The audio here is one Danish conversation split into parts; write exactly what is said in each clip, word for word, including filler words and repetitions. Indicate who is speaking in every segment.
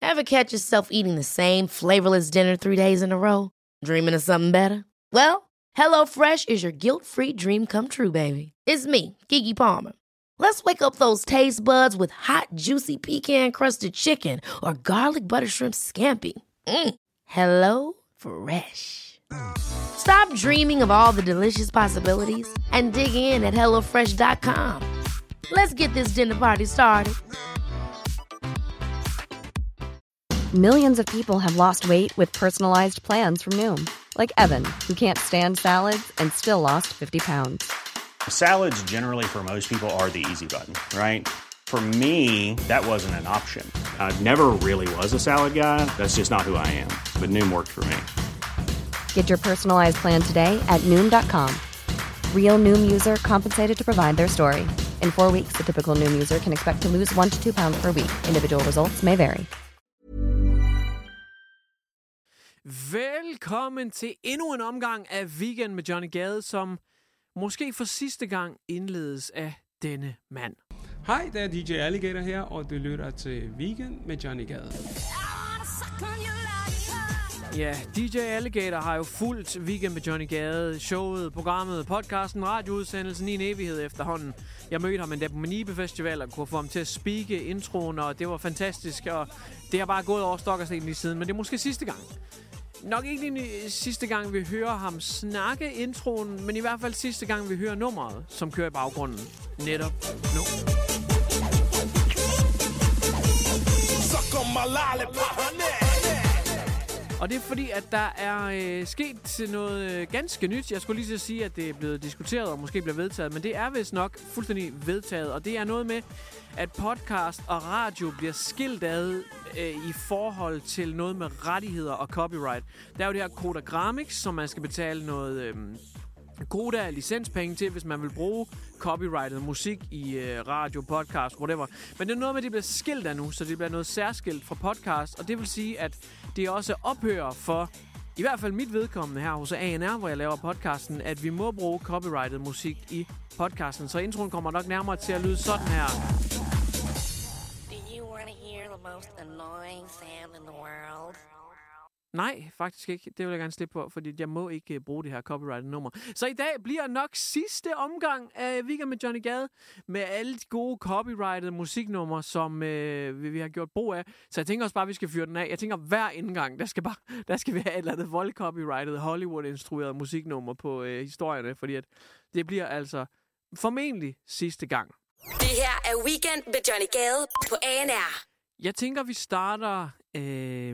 Speaker 1: Ever catch yourself eating the same flavorless dinner three days in a row? Dreaming of something better? Well, HelloFresh is your guilt-free dream come true, baby. It's me, Keke Palmer. Let's wake up those taste buds with hot, juicy pecan-crusted chicken or garlic butter shrimp scampi. Mm. Hello Fresh. Stop dreaming of all the delicious possibilities and dig in at hello fresh dot com. Let's get this dinner party started.
Speaker 2: Millions of people have lost weight with personalized plans from Noom. Like Evan, who can't stand salads and still lost fifty pounds.
Speaker 3: Salads generally for most people are the easy button, right? For me, that wasn't an option. I never really was a salad guy. That's just not who I am. But Noom worked for me.
Speaker 2: Get your personalized plan today at Noom dot com. Real Noom user compensated to provide their story. In four weeks, the typical Noom user can expect to lose one to two pounds per week. Individual results may vary.
Speaker 4: Velkommen til endnu en omgang af Weekend med Johnny Gade, som måske for sidste gang indledes af denne mand.
Speaker 5: Hej, det er D J Alligator her, og du lytter til Weekend med Johnny Gade.
Speaker 4: Ja, D J Alligator har jo fulgt Weekend med Johnny Gade, showet, programmet, podcasten, radioudsendelsen i en evighed efterhånden. Jeg mødte ham endda på Manibe Festival og kunne få ham til at speake introen, og det var fantastisk, og det har bare gået over stok og sten lige siden, men det er måske sidste gang. Nok ikke sidste gang, vi hører ham snakke introen, men i hvert fald sidste gang, vi hører nummeret, som kører i baggrunden. Netop nu. Og det er fordi, at der er øh, sket noget øh, ganske nyt. Jeg skulle lige så sige, at det er blevet diskuteret og måske bliver vedtaget, men det er vist nok fuldstændig vedtaget. Og det er noget med, at podcast og radio bliver skilt ad øh, i forhold til noget med rettigheder og copyright. Der er jo det her Koda Grammix, som man skal betale noget øh, Koda licenspenge til, hvis man vil bruge copyrighted musik i øh, radio, podcast, whatever. Men det er noget med, at det bliver skilt af nu, så det bliver noget særskilt fra podcast. Og det vil sige, at det også ophører for, i hvert fald mit vedkommende her hos A N R, hvor jeg laver podcasten, at vi må bruge copyrighted musik i podcasten. Så introen kommer nok nærmere til at lyde sådan her.
Speaker 6: Do you want to hear the most annoying sound in the world?
Speaker 4: Nej, faktisk ikke. Det vil jeg gerne slippe på, fordi jeg må ikke uh, bruge det her copyrighted nummer. Så i dag bliver nok sidste omgang af Weekend med Johnny Gade med alle de gode copyrighted musiknumre, som uh, vi, vi har gjort brug af. Så jeg tænker også bare, at vi skal fyre den af. Jeg tænker, hver indgang, der skal, bare, der skal vi have et eller andet vold-copyrighted, Hollywood-instrueret musiknummer på uh, historierne, fordi at det bliver altså formentlig sidste gang.
Speaker 6: Det her er Weekend med Johnny Gade på A N R.
Speaker 4: Jeg tænker, vi starter... Øh,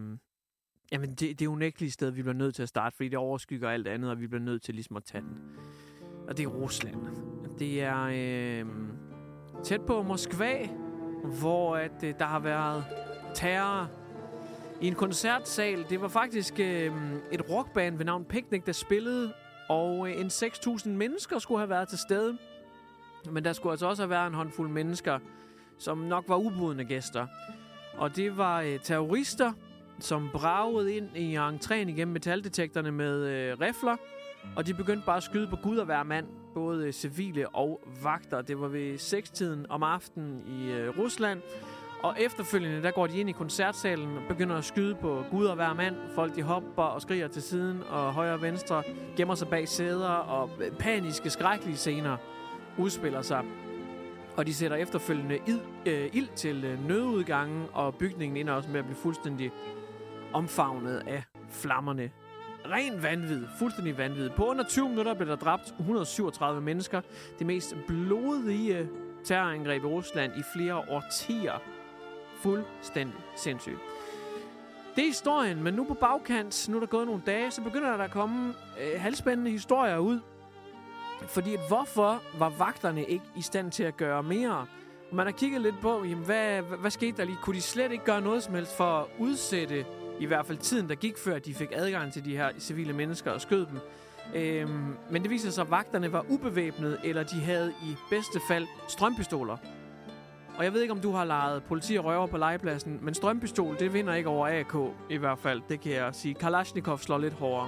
Speaker 4: Jamen, det, det er jo unægteligt sted, vi bliver nødt til at starte, fordi det overskygger alt andet, og vi bliver nødt til ligesom at tage den. Og det er Rusland. Det er øh, tæt på Moskva, hvor at, øh, der har været terror i en koncertsal. Det var faktisk øh, et rockband ved navn Picnic, der spillede, og øh, en seks tusind mennesker skulle have været til stede. Men der skulle altså også have været en håndfuld mennesker, som nok var ubudne gæster. Og det var øh, terrorister, som bragede ind i entréen igennem metaldetektorerne med øh, rifler, og de begyndte bare at skyde på Gud og hver mand, både øh, civile og vagter. Det var ved sekstiden om aftenen i øh, Rusland, og efterfølgende der går de ind i koncertsalen og begynder at skyde på Gud og hver mand. Folk de hopper og skriger til siden og højre og venstre, gemmer sig bag sæder, og paniske, skrækkelige scener udspiller sig. Og de sætter efterfølgende ild, øh, ild til øh, nødudgangen, og bygningen ender også med at blive fuldstændig omfavnet af flammerne. Ren vanvid. Fuldstændig vanvid. På under tyve minutter blev der dræbt et hundrede og syvogtredive mennesker. Det mest blodige terrorangreb i Rusland i flere årtier. Fuldstændig sindssygt. Det er historien, men nu på bagkant, nu er der gået nogle dage, så begynder der at komme øh, halvspændende historier ud. Fordi at hvorfor var vagterne ikke i stand til at gøre mere? Og man har kigget lidt på, jamen, hvad, hvad, hvad skete der lige? Kunne de slet ikke gøre noget som helst for at udsætte i hvert fald tiden, der gik før de fik adgang til de her civile mennesker og skød dem? Øhm, men det viser sig, at vagterne var ubevæbnede, eller de havde i bedste fald strømpistoler. Og jeg ved ikke, om du har lejet politi og røver på legepladsen, men strømpistol, det vinder ikke over A K i hvert fald. Det kan jeg sige. Kalashnikov slår lidt hårdere.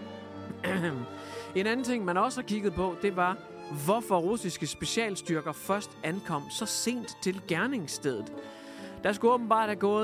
Speaker 4: En anden ting, man også har kigget på, det var, hvorfor russiske specialstyrker først ankom så sent til gerningsstedet. Der skulle åbenbart have gået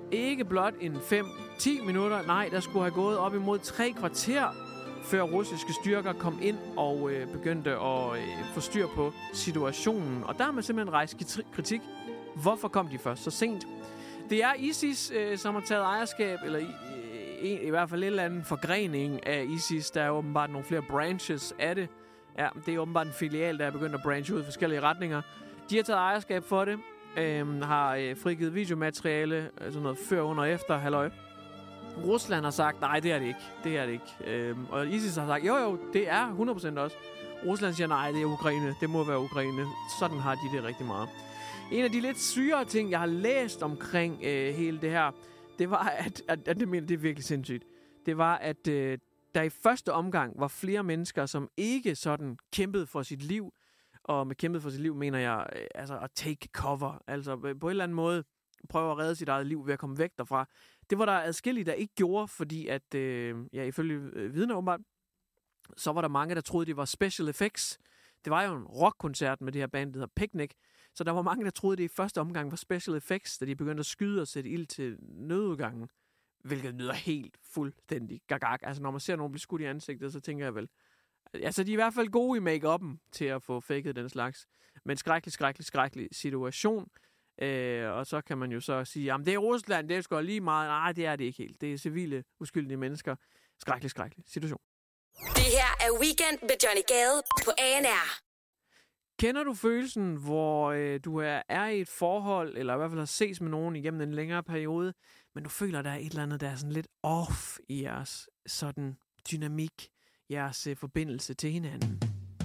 Speaker 4: ikke blot en fem til ti minutter, nej, der skulle have gået op imod tre kvarter, før russiske styrker kom ind og øh, begyndte at øh, få styr på situationen. Og der har man simpelthen rejst kritik. Hvorfor kom de først så sent? Det er ISIS, øh, som har taget ejerskab, eller i, i, i hvert fald en eller anden forgrening af ISIS. Der er åbenbart nogle flere branches af det. Ja, det er åbenbart en filial, der er begyndt at branche ud i forskellige retninger. De har taget ejerskab for det, øh, har øh, frigivet videomateriale, altså noget før, under og efter, halløj. Rusland har sagt, nej, det er det ikke. Det er det ikke. Øhm, og ISIS har sagt, jo jo, det er hundrede procent også. Rusland siger, nej, det er Ukraine. Det må være Ukraine. Sådan har de det rigtig meget. En af de lidt sygere ting, jeg har læst omkring øh, hele det her, det var, at, at, at det, mener, det er virkelig sindssygt. Det var, at øh, der i første omgang var flere mennesker, som ikke sådan kæmpede for sit liv. Og med kæmpede for sit liv, mener jeg, øh, altså at take cover. Altså på en eller anden måde prøve at redde sit eget liv ved at komme væk derfra. Det var der adskillige, der ikke gjorde, fordi at, øh, ja, ifølge øh, vidner åbenbart, så var der mange, der troede, det var special effects. Det var jo en rockkoncert med det her band, der hedder Picnic. Så der var mange, der troede, det i første omgang var special effects, da de begyndte at skyde og sætte ild til nødudgangen. Hvilket lyder helt fuldstændig gagag. Altså når man ser nogen blive skudt i ansigtet, så tænker jeg vel, altså de er i hvert fald gode i make-up'en til at få faket den slags. Men skrækkelig, skrækkelig, skrækkelig situation. Øh, og så kan man jo så sige, jamen det er Rusland, det er sgu lige meget. Nej, det er det ikke helt. Det er civile, uskyldige mennesker. Skrækkelig, skrækkelig situation.
Speaker 6: Det her er Weekend med Johnny Gade på A N R.
Speaker 4: Kender du følelsen, hvor øh, du er, er i et forhold, eller i hvert fald har ses med nogen igennem en længere periode, men du føler, der er et eller andet, der er sådan lidt off i jeres sådan dynamik, jeres øh, forbindelse til hinanden?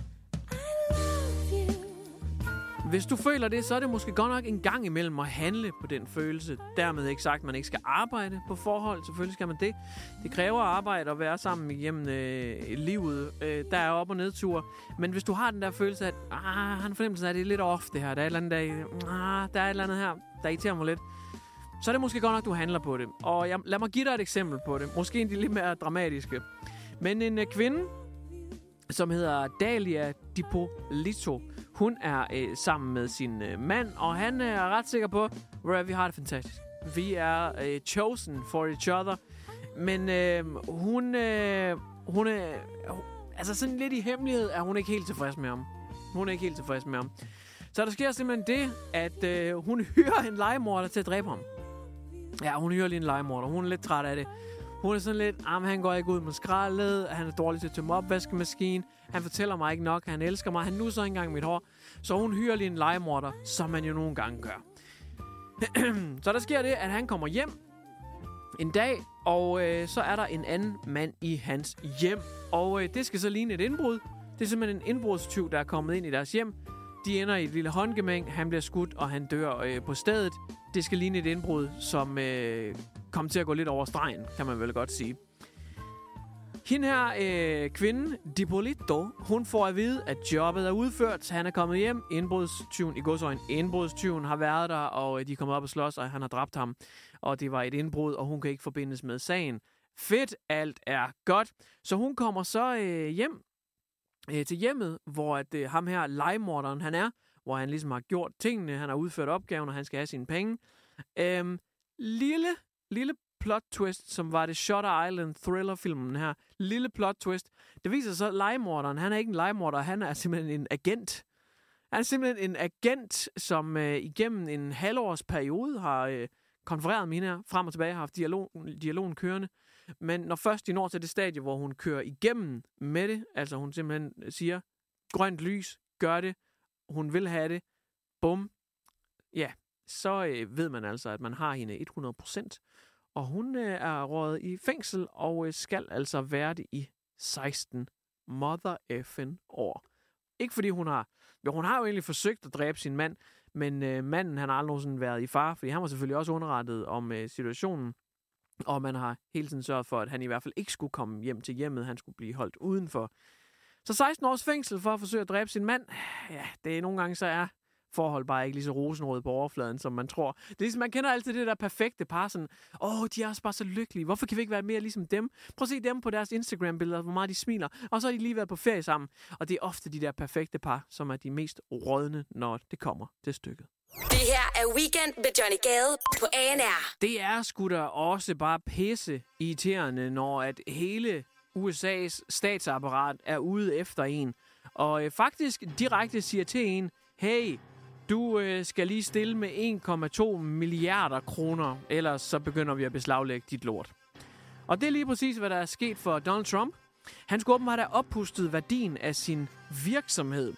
Speaker 4: Hvis du føler det, så er det måske godt nok en gang imellem at handle på den følelse. Dermed ikke sagt, at man ikke skal arbejde på forhold. Selvfølgelig skal man det. Det kræver arbejde at være sammen igennem øh, livet. Øh, der er op- og nedture. Men hvis du har den der følelse, at ah, har en fornemmelse af, at det er lidt off det her. Der er et eller andet, der, ah, der er et eller andet her, der irriterer mig lidt. Så er det måske godt nok, at du handler på det. Og jeg, lad mig give dig et eksempel på det. Måske en af de lidt mere dramatiske. Men en øh, kvinde, som hedder Dalia Dipolito. Hun er øh, sammen med sin øh, mand, og han er ret sikker på, at vi har det fantastisk. Vi er øh, chosen for each other. Men øh, hun, øh, hun er... Altså sådan lidt i hemmelighed er hun ikke helt tilfreds med ham. Hun er ikke helt tilfreds med ham. Så der sker simpelthen det, at øh, hun hyrer en legemorder til at dræbe ham. Ja, hun hyrer lige en legemorder. Hun er lidt træt af det. Hun er sådan lidt, ah, han går ikke ud med skraldet, han er dårlig til at tømme opvaskemaskinen, han fortæller mig ikke nok, han elsker mig, han nusser ikke engang mit hår. Så hun hyrer lige en legemorder, som man jo nogle gange gør. Så der sker det, at han kommer hjem en dag, og øh, så er der en anden mand i hans hjem. Og øh, det skal så ligne et indbrud. Det er simpelthen en indbrudstyv, der er kommet ind i deres hjem. De ender i et lille håndgemæng, han bliver skudt, og han dør øh, på stedet. Det skal ligne et indbrud, som øh, kommer til at gå lidt over stregen, kan man vel godt sige. Hende her øh, kvinde, Dipolito, hun får at vide, at jobbet er udført. Han er kommet hjem. Indbrudstyven, i godsøjne, indbrudstyven har været der, og de er kommet op og slås, og han har dræbt ham. Og det var et indbrud, og hun kan ikke forbindes med sagen. Fedt, alt er godt. Så hun kommer så øh, hjem øh, til hjemmet, hvor at, øh, ham her, legemorderen, han er, hvor han ligesom har gjort tingene, han har udført opgaven, og han skal have sine penge. Øhm, lille, lille plot twist, som var det Shutter Island thriller-filmen her. Lille plot twist. Det viser så, at legemorderen, han er ikke en legemorder, han er simpelthen en agent. Han er simpelthen en agent, som øh, igennem en halvårs periode har øh, konfereret med hende her, frem og tilbage, har haft dialog, dialogen kørende. Men når først de når til det stadie, hvor hun kører igennem med det, altså hun simpelthen siger, grønt lys, gør det, hun vil have det, bum, ja, så øh, ved man altså, at man har hende hundrede procent. Og hun øh, er røget i fængsel, og øh, skal altså være det i seksten mother effing år. Ikke fordi hun har... Jo, hun har jo egentlig forsøgt at dræbe sin mand, men øh, manden, han har aldrig nogensinde været i fare, fordi han var selvfølgelig også underrettet om øh, situationen, og man har hele tiden sørget for, at han i hvert fald ikke skulle komme hjem til hjemmet, han skulle blive holdt udenfor. Så seksten års fængsel for at forsøge at dræbe sin mand, ja, det er nogle gange så er forhold bare ikke lige så rosenrød på overfladen, som man tror. Det er ligesom, man kender altid det der perfekte par, sådan, åh, de er også bare så lykkelige. Hvorfor kan vi ikke være mere ligesom dem? Prøv at se dem på deres Instagram-billeder, hvor meget de smiler. Og så har de lige været på ferie sammen. Og det er ofte de der perfekte par, som er de mest rådne, når det kommer til stykket.
Speaker 7: Det her er Weekend med Johnny Gade på A N R.
Speaker 4: Det er sgu da også bare pisse irriterende, når at hele U S A's statsapparat er ude efter en. Og øh, faktisk direkte siger til en, hey, du øh, skal lige stille med en komma to milliarder kroner, ellers så begynder vi at beslaglægge dit lort. Og det er lige præcis, hvad der er sket for Donald Trump. Han skulle åbenbart have oppustet værdien af sin virksomhed,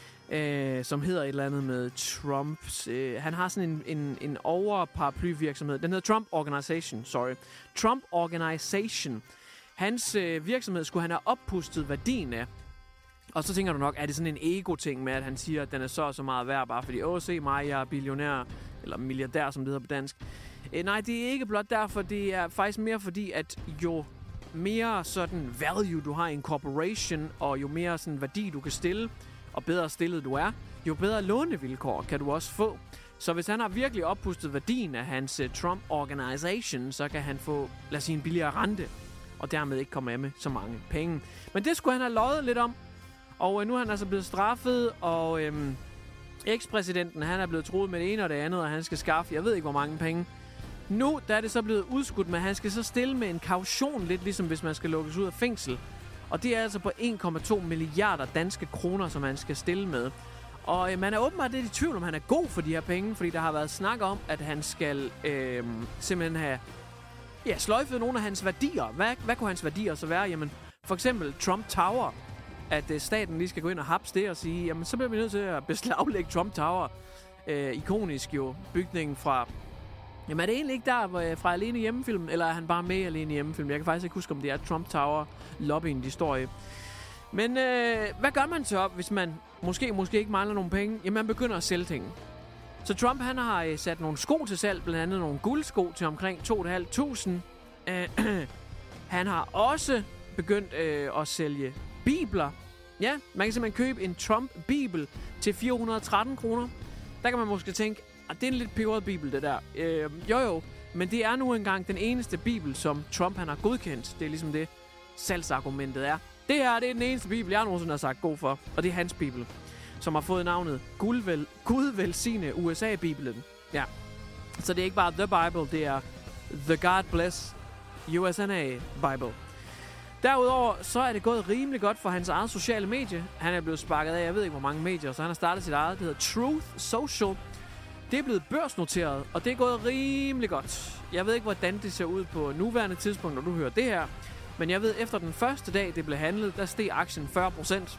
Speaker 4: øh, som hedder et eller andet med Trumps. Øh, han har sådan en, en, en overparaplyvirksomhed. Den hedder Trump Organization, sorry. Trump Organization. Hans øh, virksomhed skulle han have oppustet værdien af. Og så tænker du nok, er det sådan en ego-ting med, at han siger, at den er så og så meget værd, bare fordi, åh, se mig, jeg er billionær, eller milliardær, som det hedder på dansk. Øh, nej, det er ikke blot derfor, det er faktisk mere fordi, at jo mere sådan value du har i en corporation, og jo mere sådan værdi du kan stille, og bedre stillet du er, jo bedre lånevilkår kan du også få. Så hvis han har virkelig oppustet værdien af hans uh, Trump Organization, så kan han få, lad os sige, en billigere rente, og dermed ikke komme af med så mange penge. Men det skulle han have løjet lidt om, og uh, nu er han altså blevet straffet, og øhm, ekspræsidenten, han er blevet truet med det ene og det andet, og han skal skaffe, jeg ved ikke hvor mange penge. Nu der er det så blevet udskudt, men han skal så stille med en kaution, lidt ligesom hvis man skal lukkes ud af fængsel. Og det er altså på en komma to milliarder danske kroner, som han skal stille med. Og øh, man er åbenbart lidt i tvivl, om han er god for de her penge, fordi der har været snak om, at han skal øh, simpelthen have ja, sløjfet nogle af hans værdier. Hvad, hvad kunne hans værdier så være? Jamen, for eksempel Trump Tower. At øh, staten lige skal gå ind og hapse det og sige, jamen så bliver vi nødt til at beslaglægge Trump Tower. Øh, ikonisk jo, bygningen fra... Jamen er det egentlig ikke der hvor, fra Alene Hjemmefilm, eller er han bare med i Alene Hjemmefilm? Jeg kan faktisk ikke huske, om det er Trump Tower lobbyen, de står i. Men øh, hvad gør man så, hvis man måske, måske ikke mangler nogle penge? Jamen man begynder at sælge ting. Så Trump han har øh, sat nogle sko til salg, blandt andet nogle guldsko til omkring to tusind fem hundrede. Øh, han har også begyndt øh, at sælge bibler. Ja, man kan simpelthen købe en Trump-bibel til fire hundrede og tretten kroner. Der kan man måske tænke, at det er en lidt peberet bibel, det der. Øh, jo jo, men det er nu engang den eneste bibel, som Trump han har godkendt. Det er ligesom det, salgsargumentet er. Det her det er den eneste bibel, jeg nogensinde har sagt god for. Og det er hans bibel, som har fået navnet Gud, Gud velsigne U S A-bibelen. Ja. Så det er ikke bare The Bible, det er The God Bless U S A Bible. Derudover så er det gået rimelig godt for hans eget sociale medie. Han er blevet sparket af, jeg ved ikke hvor mange medier, så han har startet sit eget. Det hedder Truth Social. Det er blevet børsnoteret, og det er gået rimelig godt. Jeg ved ikke, hvordan det ser ud på nuværende tidspunkt, når du hører det her. Men jeg ved, efter den første dag, det blev handlet, der steg aktien fyrre procent.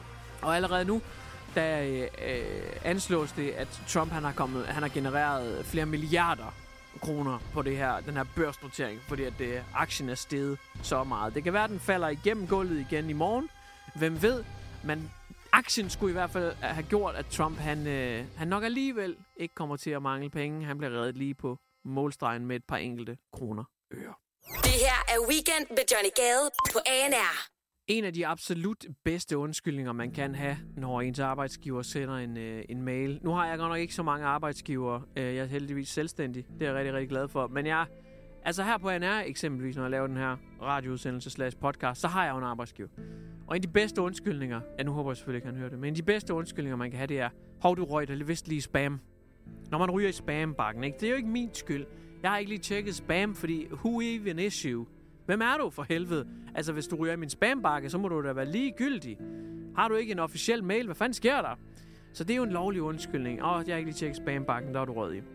Speaker 4: Og allerede nu, der øh, anslås det, at Trump han har, kommet, han har genereret flere milliarder kroner på det her, den her børsnotering, fordi at det, aktien er steget så meget. Det kan være, at den falder igennem gulvet igen i morgen. Hvem ved? Men aktien skulle i hvert fald have gjort, at Trump han, øh, han nok alligevel ikke kommer til at mangle penge. Han bliver reddet lige på målstregen med et par enkelte kroner øre.
Speaker 7: Det her er Weekend med Johnny Gade på A N R.
Speaker 4: En af de absolut bedste undskyldninger, man kan have, når ens arbejdsgiver sender en, øh, en mail. Nu har jeg godt nok ikke så mange arbejdsgivere. Jeg er heldigvis selvstændig. Det er jeg rigtig, rigtig glad for. Men jeg, altså her på A N R eksempelvis, når jeg laver den her radioudsendelse slash podcast, så har jeg jo en arbejdsgiver. Og en af de bedste undskyldninger, ja nu håber jeg selvfølgelig ikke, han hører det, men en af de bedste undskyldninger, man kan have, det er, hov du røg dig vist lige spam. Når man ryger i spambakken, ikke? Det er jo ikke min skyld. Jeg har ikke lige tjekket spam, fordi who even is you? Hvem er du for helvede? Altså, hvis du ryger i min spambakke, så må du da være ligegyldig. Har du ikke en officiel mail? Hvad fanden sker der? Så det er jo en lovlig undskyldning. Åh, jeg har ikke lige tjekket spambakken, der er du rød i.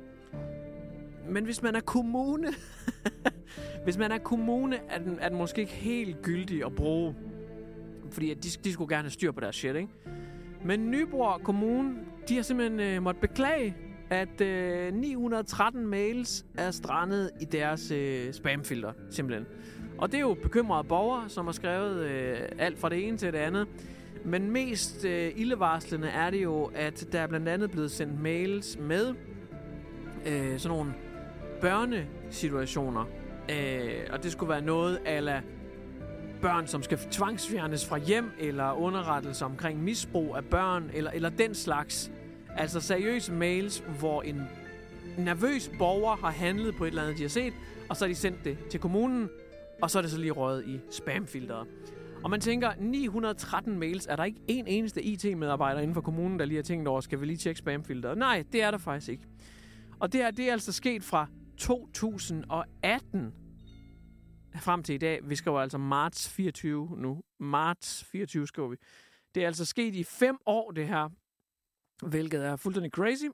Speaker 4: Men hvis man er kommune... hvis man er kommune, er den, er den måske ikke helt gyldig at bruge. Fordi at de, de skulle gerne have styr på deres shit, ikke? Men Nyborg Kommune, de har simpelthen øh, måttet beklage, at øh, ni hundrede og tretten mails er strandet i deres øh, spamfilter, simpelthen. Og det er jo bekymrede borgere, som har skrevet øh, alt fra det ene til det andet. Men mest øh, ildevarslende er det jo, at der er blandt andet blevet sendt mails med øh, sådan nogle børnesituationer. Øh, og det skulle være noget ala børn, som skal tvangsfjernes fra hjem, eller underrettelser omkring misbrug af børn, eller, eller den slags. Altså seriøse mails, hvor en nervøs borger har handlet på et eller andet, de har set, og så har de sendt det til kommunen, og så er det så lige røget i spamfilteret. Og man tænker, ni hundrede og tretten mails, er der ikke en eneste I T-medarbejder inden for kommunen, der lige har tænkt over, skal vi lige tjekke spamfilteret? Nej, det er der faktisk ikke. Og det her, det er altså sket fra to tusind og atten frem til i dag. Vi skriver altså marts fireogtyve nu. Marts fireogtyve skriver vi. Det er altså sket i fem år, det her. Hvilket er fuldstændig crazy.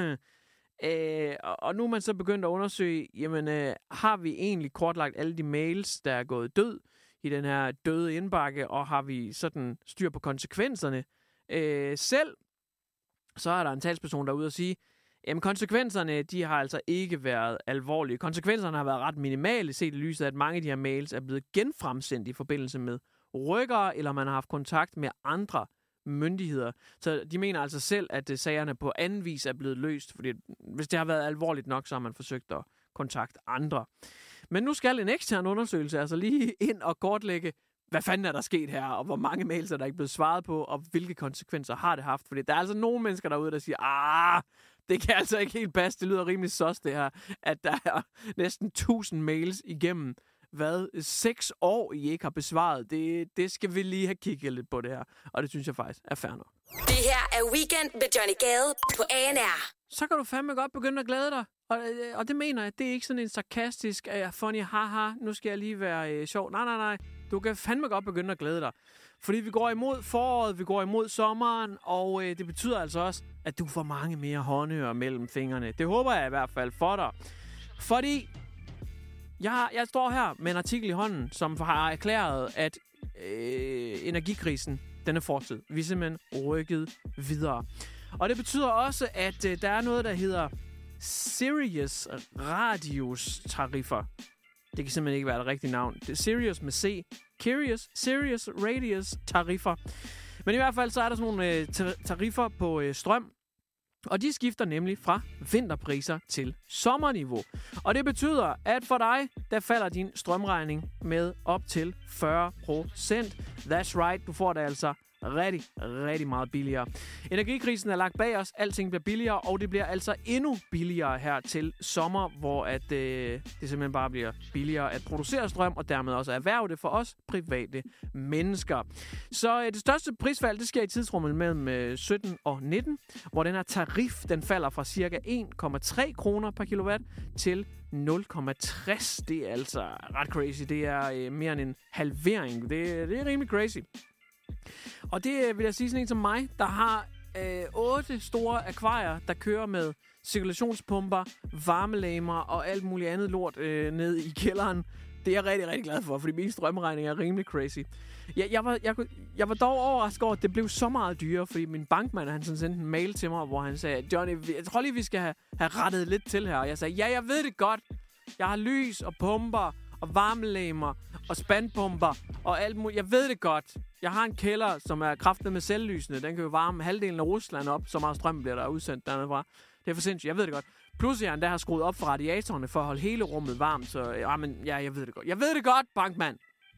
Speaker 4: øh, og nu er man så begyndt at undersøge, jamen, øh, har vi egentlig kortlagt alle de mails, der er gået død i den her døde indbakke, og har vi sådan styr på konsekvenserne øh, selv? Så er der en talsperson derude og sige, jamen konsekvenserne, de har altså ikke været alvorlige. Konsekvenserne har været ret minimale, set i lyset af, at mange af de her mails er blevet genfremsendt i forbindelse med rykkere, eller man har haft kontakt med andre myndigheder. Så de mener altså selv, at sagerne på anden vis er blevet løst, fordi hvis det har været alvorligt nok, så har man forsøgt at kontakte andre. Men nu skal en ekstern undersøgelse altså lige ind og kortlægge, hvad fanden er der sket her, og hvor mange mails er der ikke blevet svaret på, og hvilke konsekvenser har det haft. Fordi der er altså nogle mennesker derude, der siger, ah, det kan altså ikke helt passe, det lyder rimelig sås det her, at der er næsten tusind mails igennem, hvad, seks år, I ikke har besvaret. Det, det skal vi lige have kigget lidt på det her, og det synes jeg faktisk er fair nok.
Speaker 7: Det her er Weekend med Johnny Gade på A N R.
Speaker 4: Så kan du fandme godt begynde at glæde dig. Og, og det mener jeg, det er ikke sådan en sarkastisk, uh, funny, haha, nu skal jeg lige være uh, sjov. Nej, nej, nej. Du kan fandme godt begynde at glæde dig. Fordi vi går imod foråret, vi går imod sommeren, og uh, det betyder altså også, at du får mange mere håndører mellem fingrene. Det håber jeg i hvert fald for dig. Fordi jeg, jeg står her med en artikel i hånden, som har erklæret, at øh, energikrisen, den er fortid. Vi er simpelthen rykket videre. Og det betyder også, at øh, der er noget, der hedder Sirius Radius tariffer. Det kan simpelthen ikke være det rigtige navn. Det er Sirius med C. Curious, Sirius Radius tariffer. Men i hvert fald så er der sådan nogle øh, tariffer på øh, strøm. Og de skifter nemlig fra vinterpriser til sommerniveau. Og det betyder, at for dig, der falder din strømregning med op til fyrre procent. That's right, du får det altså rigtig, rigtig meget billigere. Energikrisen er lagt bag os, alting bliver billigere, og det bliver altså endnu billigere her til sommer, hvor at, øh, det simpelthen bare bliver billigere at producere strøm, og dermed også erhverve det for os private mennesker. Så øh, det største prisfald, det sker i tidsrummet mellem øh, sytten og nitten, hvor den her tarif, den falder fra cirka en komma tre kroner per kilowatt til nul komma tres. Det er altså ret crazy. Det er øh, mere end en halvering. Det, det er rimelig crazy. Og det vil jeg sige sådan en som mig, der har øh, otte store akvarier, der kører med cirkulationspumper, varmelægmer og alt muligt andet lort øh, ned i kælderen. Det er jeg rigtig, rigtig glad for, fordi min strømregning er rimelig crazy. Jeg, jeg, var, jeg, jeg var dog overrasket over, at det blev så meget dyrere, fordi min bankmand, han sådan sendte en mail til mig, hvor han sagde, Johnny, jeg tror lige, vi skal have, have rettet lidt til her. Og jeg sagde, ja, jeg ved det godt. Jeg har lys og pumper og varmelægmer og spandpumper og alt muligt. Jeg ved det godt. Jeg har en kælder, som er kraftet med selvlysende. Den kan jo varme halvdelen af Rusland op, så meget strøm bliver der udsendt dernede fra. Det er for sindssygt. Jeg ved det godt. Plus jeg endda har skruet op for radiatorerne for at holde hele rummet varmt. Så ja, men, ja, jeg ved det godt. Jeg ved det godt, bankmand.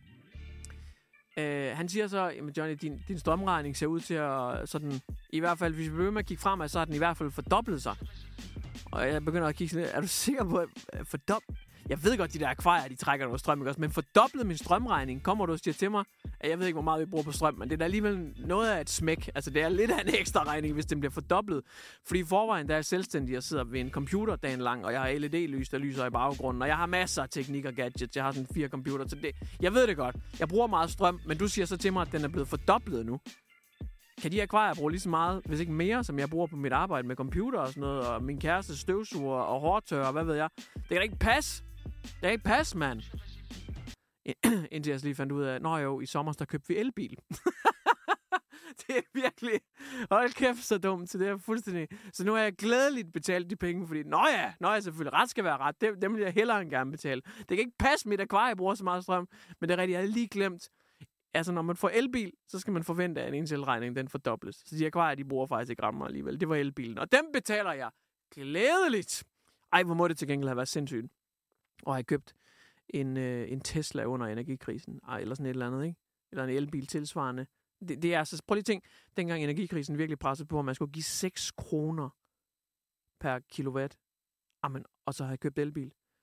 Speaker 4: Uh, han siger så, jamen Johnny, din, din strømregning ser ud til at sådan, i hvert fald, hvis vi begynder med at kigge fremad, så har den i hvert fald fordoblet sig. Og jeg begynder at kigge sådan lidt, er du sikker på, at fordoblet? Jeg ved godt, de der akvarier, de trækker noget strøm, ikke også? Men fordoblet min strømregning, kommer du og siger til mig, at jeg ved ikke, hvor meget vi bruger på strøm, men det er da alligevel noget af et smæk. Altså, det er lidt af en ekstra regning, hvis den bliver fordoblet. Fordi i forvejen, der er selvstændig, jeg sidder ved en computer dagen lang, og jeg har L E D-lys, der lyser i baggrunden, og jeg har masser af teknik og gadgets. Jeg har sådan fire computer til det. Jeg ved det godt. Jeg bruger meget strøm, men du siger så til mig, at den er blevet fordoblet nu. Kan de akvarier bruge lige så meget, hvis ikke mere, som jeg bruger på mit arbejde med computer og sådan noget, og min kæreste støvsuger og hårtørrer, hvad ved jeg. Det kan da ikke passe. Det kan ikke passe, mand. Indtil jeg lige fandt ud af, nå jo, i sommer, der købte vi elbil. Det er virkelig, hold kæft, så dumt. Så det er fuldstændig. Så nu har jeg glædeligt betalt de penge, fordi, nå ja, nå ja, selvfølgelig, ret skal være ret. Det, dem vil jeg hellere end gerne betale. Det kan ikke passe, mit akvarie bruger så meget strøm, men det er rigtigt, jeg har lige glemt. Altså, når man får elbil, så skal man forvente, at ens elregning, den fordobles. Så de akvarier, de bruger faktisk ikke rammer alligevel. Det var elbilen. Og dem betaler jeg glædeligt. Ej, hvor må det til gengæld have været sindssygt. Og have købt en, øh, en Tesla under energikrisen. Ej, eller sådan et eller andet, ikke? Eller en elbil tilsvarende. Det, det er altså, prøv lige at tænke, dengang energikrisen virkelig pressede på, at man skulle give seks kroner per kilowatt. Amen, og så har jeg købt elbil.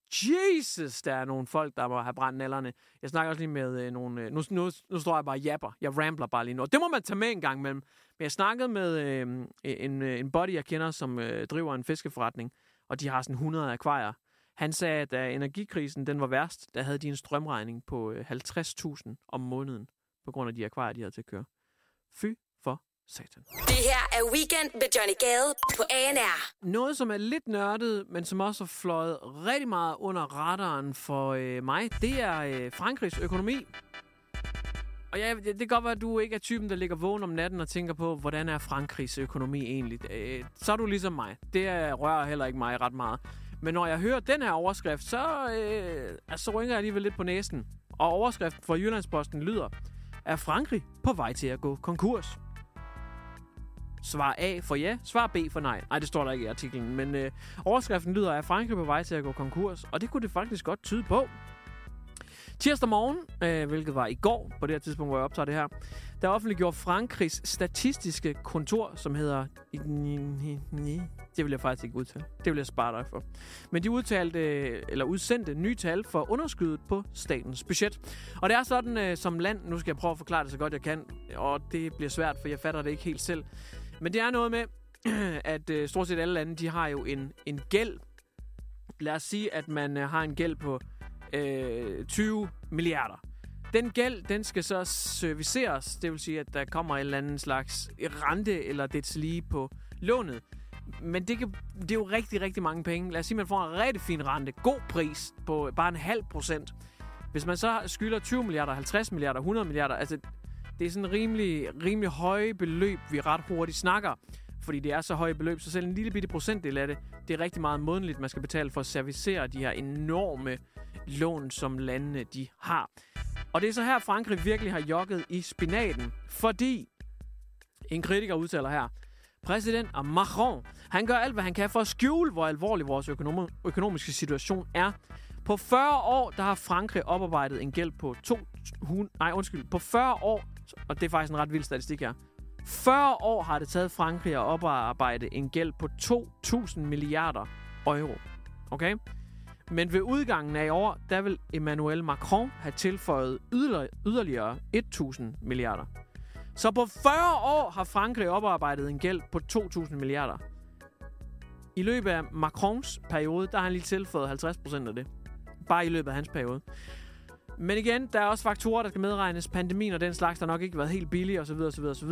Speaker 4: Jesus, der er nogle folk, der må have brændt nælderne. Jeg snakker også lige med øh, nogle... Øh, nu, nu, nu står jeg bare og japper. Jeg rambler bare lige nu. Det må man tage med en gang imellem. Men jeg snakkede med øh, en, en buddy, jeg kender, som øh, driver en fiskeforretning. Og de har sådan hundrede akvarier. Han sagde, at da energikrisen den var værst, der havde de en strømregning på øh, halvtreds tusind om måneden. På grund af de akvarier, de havde til at køre. Fy for satan.
Speaker 7: Det her er Weekend med Johnny Gade på A N R.
Speaker 4: Noget, som er lidt nørdet, men som også har fløjet rigtig meget under radaren for øh, mig, det er øh, Frankrigs økonomi. Og ja, det kan godt være, at du ikke er typen, der ligger vågen om natten og tænker på, hvordan er Frankrigs økonomi egentlig. Øh, så er du ligesom mig. Det er, rører heller ikke mig ret meget. Men når jeg hører den her overskrift, så, øh, altså, så rynger jeg alligevel lidt på næsen. Og overskriften fra Jyllandsposten lyder: Er Frankrig på vej til at gå konkurs? Svar A for ja, svar B for nej. Nej, det står der ikke i artiklen, men øh, overskriften lyder: Er Frankrig på vej til at gå konkurs? Og det kunne det faktisk godt tyde på. Tirsdag morgen, øh, hvilket var i går, på det her tidspunkt, hvor jeg optager det her, der offentliggjorde Frankrigs statistiske kontor, som hedder... Det vil jeg faktisk ikke udtale. Det vil jeg spare dig for. Men de udtalte, eller udsendte nye tal for underskuddet på statens budget. Og det er sådan, øh, som land... Nu skal jeg prøve at forklare det så godt jeg kan, og det bliver svært, for jeg fatter det ikke helt selv. Men det er noget med, at øh, stort set alle lande, de har jo en, en gæld. Lad os sige, at man øh, har en gæld på øh, tyve milliarder. Den gæld, den skal så serviceres. Det vil sige, at der kommer en eller anden slags rente eller det lige på lånet. Men det, kan, det er jo rigtig, rigtig mange penge. Lad os sige, at man får en rigtig fin rente. God pris på bare en halv procent. Hvis man så skylder tyve milliarder, halvtreds milliarder, hundrede milliarder, altså det er sådan en rimelig, rimelig høje beløb, vi ret hurtigt snakker. Fordi det er så høje beløb, så selv en lille bitte procentdel af det, det er rigtig meget månedligt, man skal betale for at servicere de her enorme lån, som landene de har. Og det er så her, Frankrig virkelig har jogget i spinaten, fordi en kritiker udtaler her: præsident Macron, han gør alt, hvad han kan for at skjule, hvor alvorlig vores økonom- økonomiske situation er. På fyrre år, der har Frankrig oparbejdet en gæld på to hundrede... Nej, undskyld. På fyrre år, og det er faktisk en ret vild statistik her. fyrre år har det taget Frankrig at oparbejde en gæld på to tusind milliarder euro. Okay? Men ved udgangen af i år, der vil Emmanuel Macron have tilføjet yderligere, yderligere tusind milliarder. Så på fyrre år har Frankrig oparbejdet en gæld på to tusind milliarder. I løbet af Macrons periode, der har han lige tilføjet halvtreds procent af det. Bare i løbet af hans periode. Men igen, der er også faktorer, der skal medregnes. Pandemien og den slags, der nok ikke har været helt billige osv. osv., osv.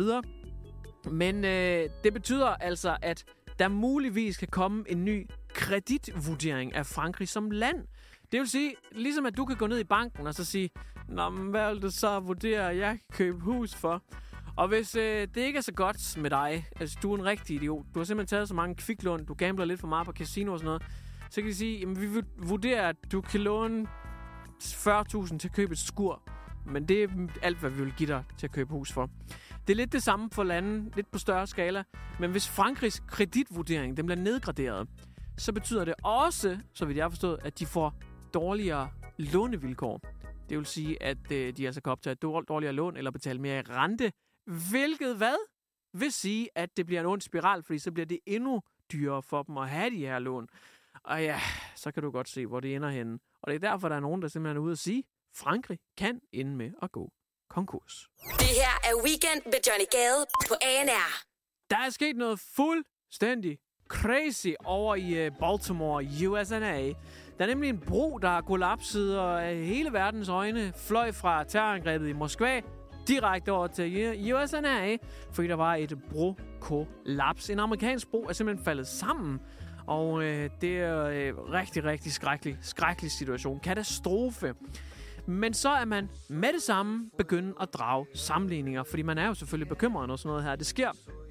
Speaker 4: Men øh, det betyder altså, at der muligvis kan komme en ny kreditvurdering af Frankrig som land. Det vil sige, ligesom at du kan gå ned i banken og så sige: Nå, men hvad vil du så vurdere, jeg kan købe hus for? Og hvis øh, det ikke er så godt med dig, altså du er en rigtig idiot, du har simpelthen taget så mange kviklån, du gambler lidt for meget på casino og sådan noget, så kan de sige, jamen vi vurderer, at du kan låne fyrre tusind til at købe et skur, men det er alt, hvad vi vil give dig til at købe hus for. Det er lidt det samme for lande, lidt på større skala, men hvis Frankrigs kreditvurdering den bliver nedgraderet, så betyder det også, så vidt jeg har forstået, at de får dårligere lånevilkår. Det vil sige, at øh, de altså kan optage et dårligere lån eller betale mere i rente, hvilket hvad? Vil sige, at det bliver en ond spiral, fordi så bliver det endnu dyrere for dem at have de her lån. Og ja, så kan du godt se, hvor det ender henne. Og det er derfor, der er nogen, der simpelthen er ude at sige, Frankrig kan ende med at gå konkurs.
Speaker 7: Det her er Weekend med Johnny Gade på A N R.
Speaker 4: Der er sket noget fuldstændig crazy over i Baltimore, U S A. Der er nemlig en bro, der er kollapset, og hele verdens øjne fløj fra terrorangrebet i Moskva direkte over til U S A, fordi der var et brokollaps. En amerikansk bro er simpelthen faldet sammen, og øh, det er øh, rigtig, rigtig skrækkelig, skrækkelig situation. Katastrofe. Men så er man med det samme begyndt at drage sammenligninger, fordi man er jo selvfølgelig bekymret, når sådan noget her det sker.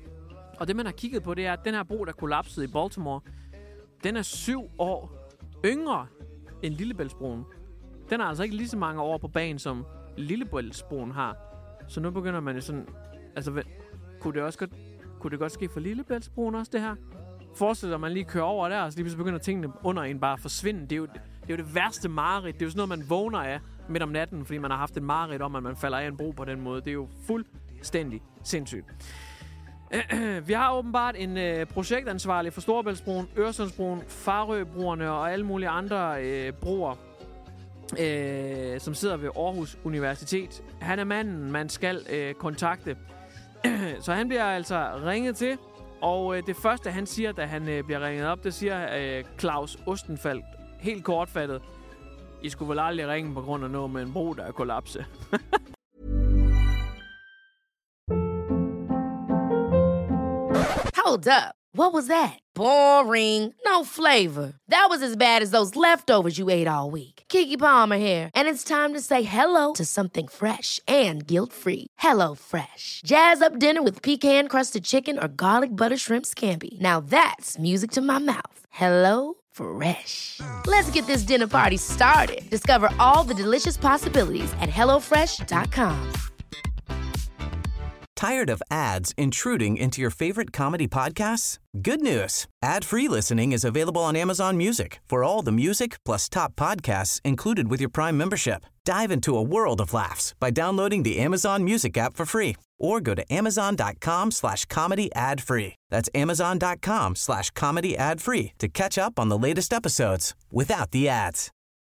Speaker 4: Og det, man har kigget på, det er, at den her bro, der kollapsede i Baltimore, den er syv år yngre end Lillebæltsbroen. Den er altså ikke lige så mange år på banen, som Lillebæltsbroen har. Så nu begynder man jo sådan... Altså, hvad, kunne, det også godt, kunne det godt ske for Lillebæltsbroen også, det her? Forestiller man lige kører over der, og så lige så begynder tingene under en bare at forsvinde. Det er, jo, det er jo det værste mareridt. Det er jo sådan noget, man vågner af midt om natten, fordi man har haft et mareridt om, at man falder af en bro på den måde. Det er jo fuldstændig sindssygt. Vi har åbenbart en øh, projektansvarlig for Storebæltsbroen, Øresundsbroen, Farøbroerne og alle mulige andre øh, broer, øh, som sidder ved Aarhus Universitet. Han er manden, man skal øh, kontakte. Så han bliver altså ringet til, og øh, det første, han siger, da han øh, bliver ringet op, det siger øh, Claus Ostenfald, helt kortfattet: I skulle vel aldrig ringe på grund af noget med en bro, der er kollapse.
Speaker 1: Hold up. What was that? Boring. No flavor. That was as bad as those leftovers you ate all week. Keke Palmer here, and it's time to say hello to something fresh and guilt-free. Hello Fresh. Jazz up dinner with pecan-crusted chicken or garlic butter shrimp scampi. Now that's music to my mouth. Hello Fresh. Let's get this dinner party started. Discover all the delicious possibilities at hello fresh dot com.
Speaker 8: Tired of ads intruding into your favorite comedy podcasts? Good news. Ad-free listening is available on Amazon Music for all the music plus top podcasts included with your Prime membership. Dive into a world of laughs by downloading the Amazon Music app for free or go to amazon.com slash comedy ad free. That's amazon.com slash comedy ad free to catch up on the latest episodes without the ads.